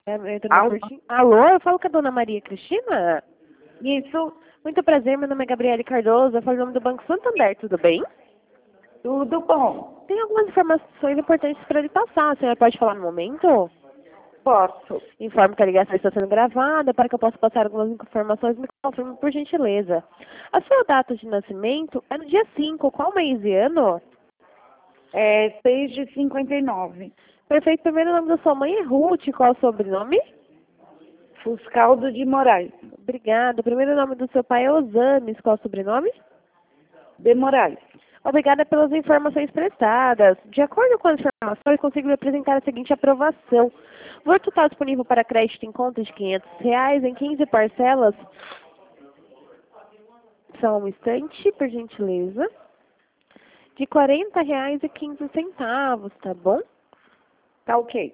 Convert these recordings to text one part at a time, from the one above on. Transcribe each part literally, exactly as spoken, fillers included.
É, é, dona Alô? Cristina? Alô, eu falo com a dona Maria Cristina? Isso, Muito prazer, meu nome é Gabriele Cardoso, eu falo em nome do Banco Santander, tudo bem? tudo bom. Tem algumas informações importantes para lhe passar, a senhora pode falar no momento? Posso. Informo que a ligação está sendo gravada, para que eu possa passar algumas informações, me confirme por gentileza. A sua data de nascimento é no dia cinco, qual mês e ano? É seis de cinquenta e nove. Perfeito, primeiro nome da sua mãe é Ruth, qual é o sobrenome? Fuscaldo de Moraes. Obrigada. O primeiro nome do seu pai é Osames, qual é o sobrenome? De Moraes. Obrigada pelas informações prestadas. De acordo com as informações, consigo lhe apresentar a seguinte aprovação. O valor total disponível para crédito em conta de quinhentos reais em quinze parcelas. Só um instante, por gentileza. De quarenta reais e quinze centavos, tá bom? Tá ok.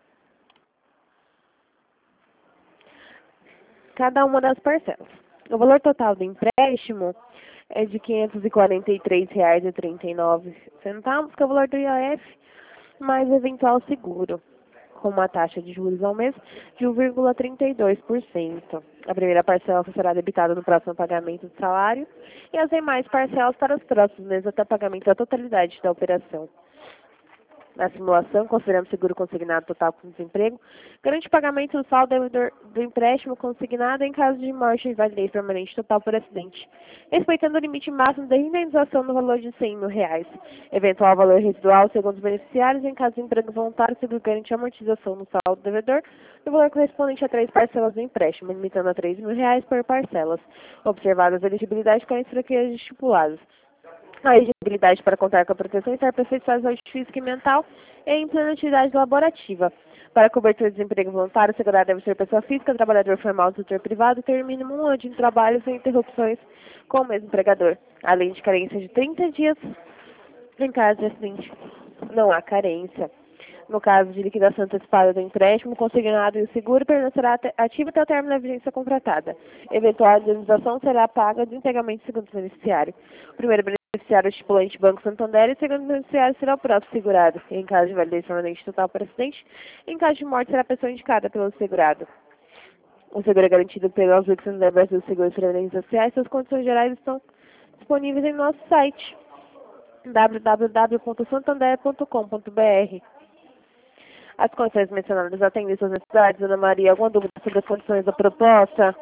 Cada uma das parcelas. O valor total do empréstimo é de quinhentos e quarenta e três reais e trinta e nove centavos, que é o valor do I O F, mais eventual seguro, com uma taxa de juros ao mês de um vírgula trinta e dois por cento. A primeira parcela será debitada no próximo pagamento do salário e as demais parcelas para os próximos meses até o pagamento da totalidade da operação. Na simulação, consideramos seguro consignado total com desemprego, garante o pagamento do saldo devedor do empréstimo consignado em caso de morte e invalidez permanente total por acidente, respeitando o limite máximo da indenização no valor de cem mil reais. Eventual valor residual, segundo os beneficiários, em caso de emprego voluntário, o seguro garante a amortização no saldo devedor do valor correspondente a três parcelas do empréstimo, limitando a três mil reais por parcelas, observadas a elegibilidade com as franquias estipuladas. A elegibilidade para contar com a proteção está aperfeiçoada de saúde física e mental e em plena atividade laborativa. Para cobertura de desemprego voluntário, o segurado deve ser pessoa física, trabalhador formal do setor privado e ter no mínimo um ano de trabalho sem interrupções com o mesmo empregador, além de carência de trinta dias em caso de acidente. Não há carência. No caso de liquidação antecipada do empréstimo, consignado e o seguro permanecerá ativo até o término da vigência contratada. Eventual indenização será paga de integralmente segundo o beneficiário. O primeiro beneficiário é o estipulante Banco Santander e o segundo beneficiário será o próprio segurado. Em caso de validez permanente total por acidente, em caso de morte será a pessoa indicada pelo segurado. O seguro é garantido pelo Banco Santander Brasil Seguros e Previdência Sociais. Suas condições gerais estão disponíveis em nosso site w w w ponto santander ponto com ponto b r. As condições mencionadas atendem suas necessidades, Ana Maria? Alguma dúvida sobre as condições da proposta?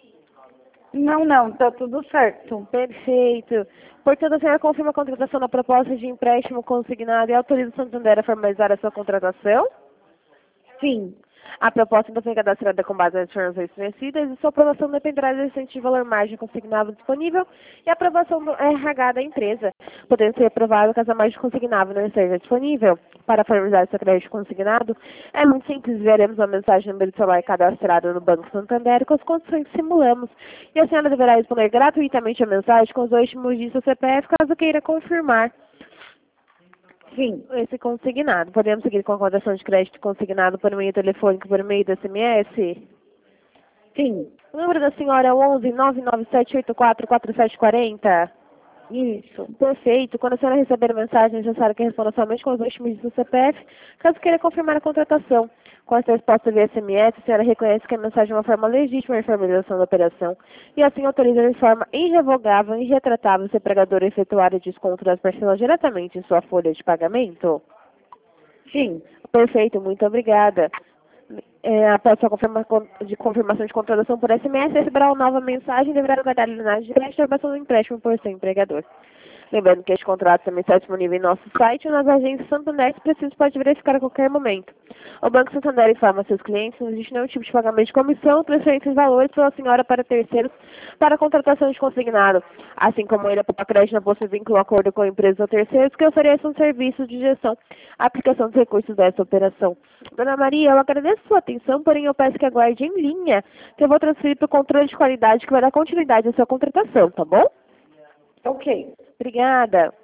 Não, não, tá tudo certo. Perfeito. Portanto, a senhora confirma a contratação da proposta de empréstimo consignado e autoriza o Santander a formalizar a sua contratação? Sim, A proposta então foi cadastrada com base nas informações fornecidas e sua aprovação dependerá do recente valor margem consignável disponível e a aprovação do R H da empresa, podendo ser aprovado caso a margem consignável não esteja disponível. Para formalizar esse crédito consignado, é muito simples, veremos uma mensagem no número de celular cadastrado no Banco Santander com as condições que simulamos, e a senhora deverá responder gratuitamente a mensagem com os dois últimos dígitos do C P F caso queira confirmar sim, esse consignado. Podemos seguir com a cotação de crédito consignado por meio telefônico, por meio do S M S? sim. O número da senhora é onze nove nove sete oito quatro quatro sete quatro zero. Isso. Perfeito. Quando a senhora receber a mensagem, é necessário que responda somente com os dois últimos dígitos do C P F, caso queira confirmar a contratação. Com essa resposta via S M S, a senhora reconhece que a mensagem é uma forma legítima de formalização da operação e assim autoriza de forma irrevogável e irretratável o seu empregador a efetuar o desconto das parcelas diretamente em sua folha de pagamento? Sim, Perfeito, muito obrigada. É, após sua confirma, de confirmação de contratação por S M S, receberá uma nova mensagem e deverá aguardar a análise de crédito e aprovação do empréstimo por seu empregador. Lembrando que este contrato também está disponível em nosso site ou nas agências Santander, se preciso pode verificar a qualquer momento. O Banco Santander informa seus clientes que não existe nenhum tipo de pagamento de comissão, transferência de valores pela senhora para terceiros para a contratação de consignado, assim como ele para crédito não possui vínculo acordo com empresas ou terceiros que ofereçam serviços de gestão, aplicação dos recursos dessa operação. Dona Maria, eu agradeço sua atenção, porém eu peço que aguarde em linha, que eu vou transferir para o controle de qualidade que vai dar continuidade à sua contratação, tá bom? ok. Obrigada.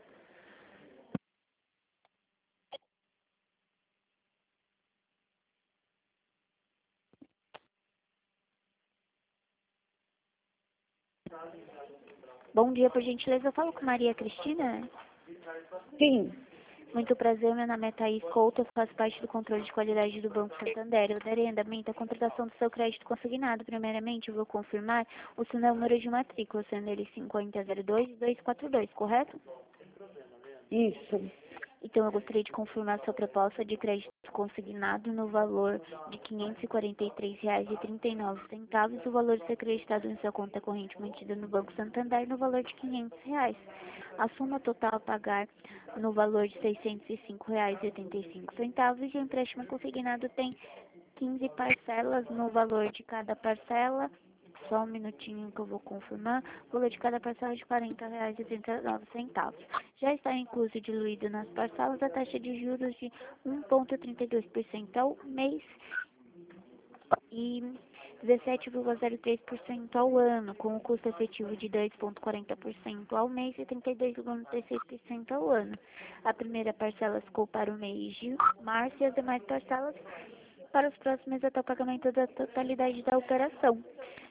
Bom dia, por gentileza, eu falo com Maria Cristina. Sim, Muito prazer, meu nome é Thaís Couto, eu faço parte do controle de qualidade do Banco Santander. Eu darei andamento à contratação do seu crédito consignado. Primeiramente, eu vou confirmar o seu número de matrícula, sendo ele cinquenta zero dois dois quatro dois, correto? Isso. Então, eu gostaria de confirmar sua proposta de crédito consignado no valor de quinhentos e quarenta e três reais e trinta e nove centavos, o valor a ser acreditado em sua conta corrente mantida no Banco Santander no valor de quinhentos reais. A soma total a pagar no valor de seiscentos e cinco reais e oitenta e cinco centavos, e o empréstimo consignado tem quinze parcelas no valor de cada parcela. Só um minutinho que eu vou confirmar. O valor de cada parcela é de quarenta reais e trinta e nove centavos. Já está incluso e diluído nas parcelas a taxa de juros de um vírgula trinta e dois por cento ao mês e dezessete vírgula zero três por cento ao ano, com o custo efetivo de dois vírgula quarenta por cento ao mês e trinta e dois vírgula noventa e seis por cento ao ano. A primeira parcela ficou para o mês de março e as demais parcelas para os próximos até o pagamento da totalidade da operação.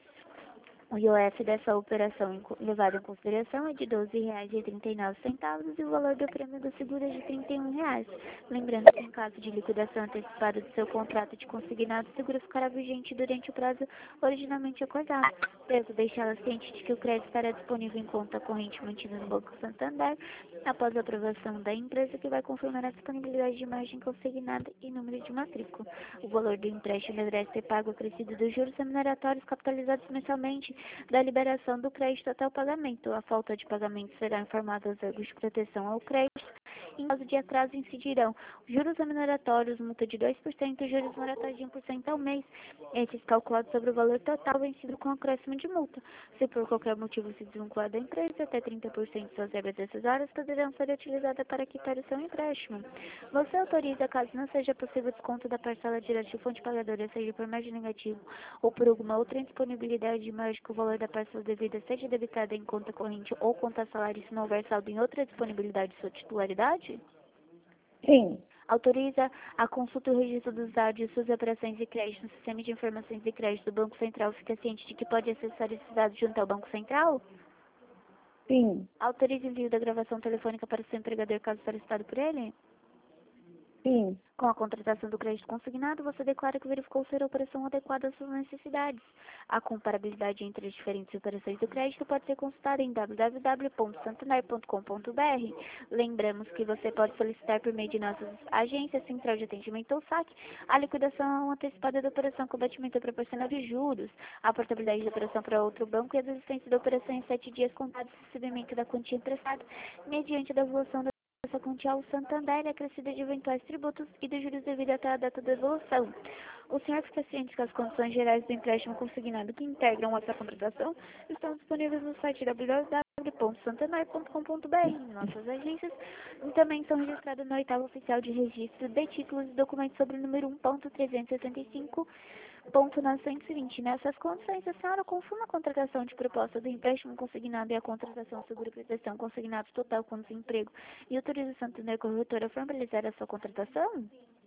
O I O F dessa operação levado em consideração é de doze reais e trinta e nove centavos e o valor do prêmio do seguro é de trinta e um reais. Lembrando que em caso de liquidação antecipada do seu contrato de consignado, o seguro ficará vigente durante o prazo originalmente acordado. Devo deixá-la ciente de que o crédito estará disponível em conta corrente mantida no Banco Santander após a aprovação da empresa, que vai confirmar a disponibilidade de margem consignada e número de matrícula. O valor do empréstimo deverá ser pago acrescido dos juros remuneratórios capitalizados mensalmente da liberação do crédito até o pagamento. A falta de pagamento será informada aos órgãos de proteção ao crédito. Em caso de atraso, incidirão juros remuneratórios, multa de dois por cento e juros moratórios de um por cento ao mês. Esses calculados sobre o valor total vencido com acréscimo de multa. Se por qualquer motivo se desvincular da empresa, até trinta por cento de suas verbas decisórias poderão ser utilizadas para quitar o seu empréstimo. Você autoriza, caso não seja possível desconto da parcela direta de fonte pagadora, seja por margem negativa ou por alguma outra indisponibilidade de margem que o valor da parcela devida seja debitada em conta corrente ou conta salário se não houver saldo em outra disponibilidade de sua titularidade? Sim. Autoriza a consulta e o registro dos dados de suas operações de crédito no sistema de informações de crédito do Banco Central. Fica ciente de que pode acessar esses dados junto ao Banco Central? Sim. Autoriza o envio da gravação telefônica para o seu empregador caso solicitado por ele? Sim. Com a contratação do crédito consignado, você declara que verificou ser a operação adequada às suas necessidades. A comparabilidade entre as diferentes operações do crédito pode ser consultada em w w w ponto santander ponto com ponto b r. Lembramos que você pode solicitar por meio de nossas agências, Central de Atendimento ou S A C, a liquidação antecipada da operação com batimento proporcional de juros, a portabilidade da operação para outro banco e a desistência da operação em sete dias contados do recebimento da quantia emprestada, mediante a devolução da essa quantia ao Santander é acrescida de eventuais tributos e de juros devido até a data da devolução. O senhor fica ciente que as condições gerais do empréstimo consignado que integram essa contratação estão disponíveis no site w w w ponto santander ponto com ponto b r. Nossas agências também são registradas no oitavo oficial de registro de títulos e documentos sobre o número um ponto trezentos e sessenta e cinco ponto novecentos e vinte. Nessas condições, a senhora confirma a contratação de proposta do empréstimo consignado e a contratação seguro proteção consignado total com desemprego e autoriza o Santander Corretora a formalizar a sua contratação?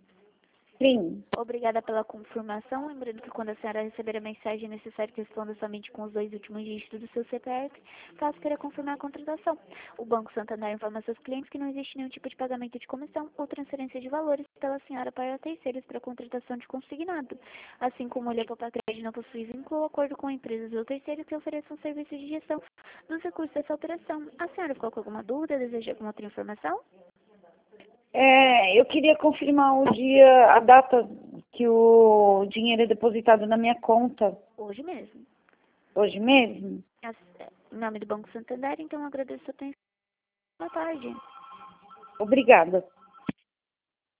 Sim. Obrigada pela confirmação. Lembrando que quando a senhora receber a mensagem, é necessário que responda somente com os dois últimos dígitos do seu C P F, caso queira confirmar a contratação. O Banco Santander informa seus clientes que não existe nenhum tipo de pagamento de comissão ou transferência de valores pela senhora para terceiros para a contratação de consignado. Assim como o Lepo Crédito não possui vínculo ou acordo com empresas ou terceiros que ofereçam serviços de gestão dos recursos dessa operação. A senhora ficou com alguma dúvida? Deseja alguma outra informação? É, eu queria confirmar o dia, a data que o dinheiro é depositado na minha conta. Hoje mesmo. Hoje mesmo? As- Em nome do Banco Santander, então eu agradeço a sua atenção. Boa tarde. Obrigada.